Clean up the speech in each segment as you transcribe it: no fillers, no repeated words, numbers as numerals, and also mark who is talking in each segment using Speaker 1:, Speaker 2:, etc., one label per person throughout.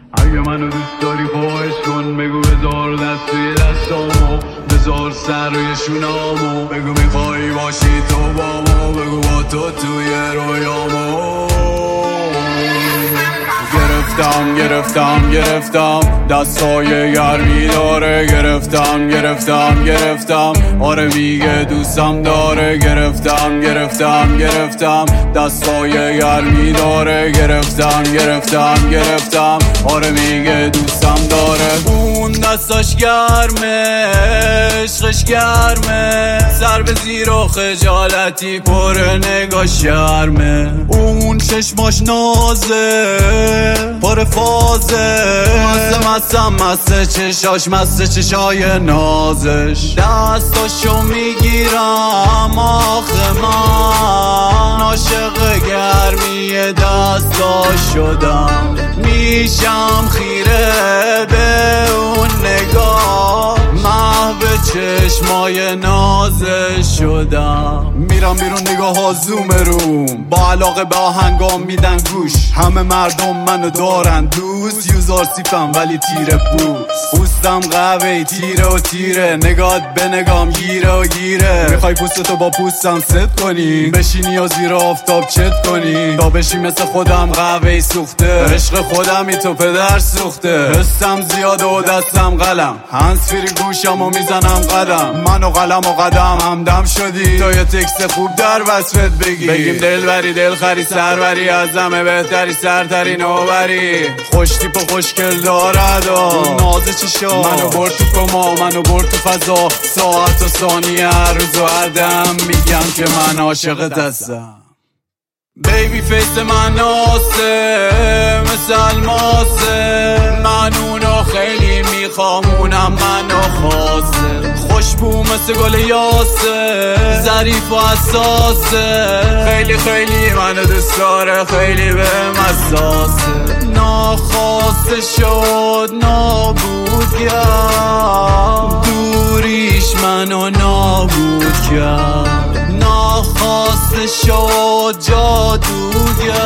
Speaker 1: اگه منو دوست داری خواهش کن، بگو بذار دست توی دستامو، بذار سر روی شونامو، بگو میخوایی باشی تو بامو، بگو با تو توی رویامو. گرفتم دستای گرمی داره، گرفتم آره میگه دوستم داره، گرفتم دستای گرمی داره، گرفتم آره میگه دوستم داره. اون دستاش گرمه، عشقش گرمه، سر به زیر و خجالتی پر نگاه شرمه. اون چشماش نازه پر فازه، مسته چشاش، مسته چشای نازش. دستاشو میگیرم آخه من عاشق گرمی دستاش شدم، میشم خیره به اون نگاه، محو چشمای نازش شدم. میرم بیرون نگاه ها زوم روم، با علاقه به آهنگام میدن گوش، همه مردم منو دارن دوست، یوزار سیفم ولی تیره پوستم قوی تیره، نگات به نگام گیره. میخوای پوستتو با پوستم ست کنی، بشینی یا زیر آفتاب چت کنی، تا بشی مثل خودم قوی سوخته، عشق خودمی تو پدر سوخته. حسم زیاده و دستم قلم، هنس فری گوشم و میزنم قدم، من و قلم و قدم همدم شدی، تا یه تکست خوب در وصفت بگیم دلبری دلخری سروری، از همه بهتری سرتری نوبری، خوش تیپ و خوشگل دارد و نازه چی شد، منو برد تو کما، منو برد تو فضا، ساعت و ثانیه هر روز و هر دم میگم که من عاشقت هستم. بیبی فیس من آسه مثل الماسه، من اونو خیلی میخوام، اونم منو خواسته، خوشبو مثل گل یاسه، ظریف و حساسه، خیلی منو دوست داره، خیلی بهم حساسه. ناخواسته شد نابود کرد، دوریش منو نابود کرد، ناخواسته شد جادوگر،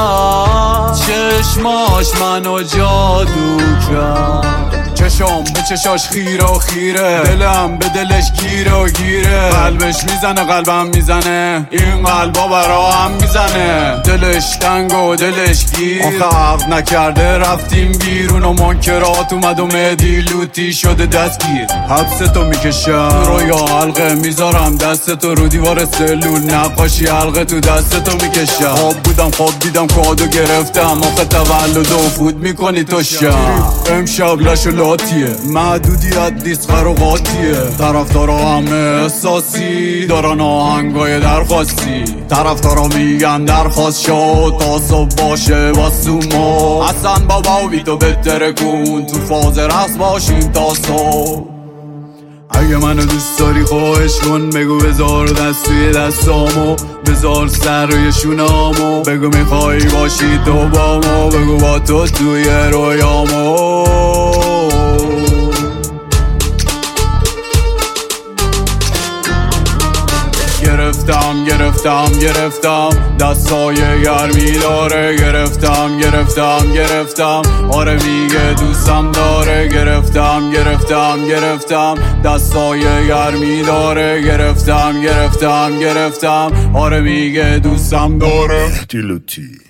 Speaker 1: چشماش منو جادو کرد. چشم به چشاش خیره، دلم به دلش گیره، قلبش میزنه قلبم میزنه، این قلبا برا هم میزنه، دلش تنگ و دلش گیر، آخه عقل نکرده رفتیم بیرون و منکرات اومد و مهدی لوتی شده دستگیر. حبستو میکشم رویا حلقه، میذارم دستتو رو دیوار سلول، نقاشی حلقه تو دستتو میکشم. خواب بودم خواب دیدم کادو گرفتم، آخه تولد و فود میکنی تو شم. امشب لشو لاتیه، محدودیت دیست قاتیه، طرفدارا همه احساسی دارن آهنگای درخواستی، طرفدارا میگن درخواست شد تا صبح باشه واسو ما، حسن بابا و بیتو بهتره کن تو فاز رقص باشیم تا صبح. اگه منو دوست داری خواهش کن، بگو بذار دست توی دستامو، بذار سر روی شونامو، بگو میخوایی باشی تو بامو، بگو با تو توی رویامو. گرفتم دستای گرمی داره، گرفتم آره میگه دوستم داره، گرفتم دستای گرمی داره، گرفتم آره میگه دوستم داره.
Speaker 2: دیلوتی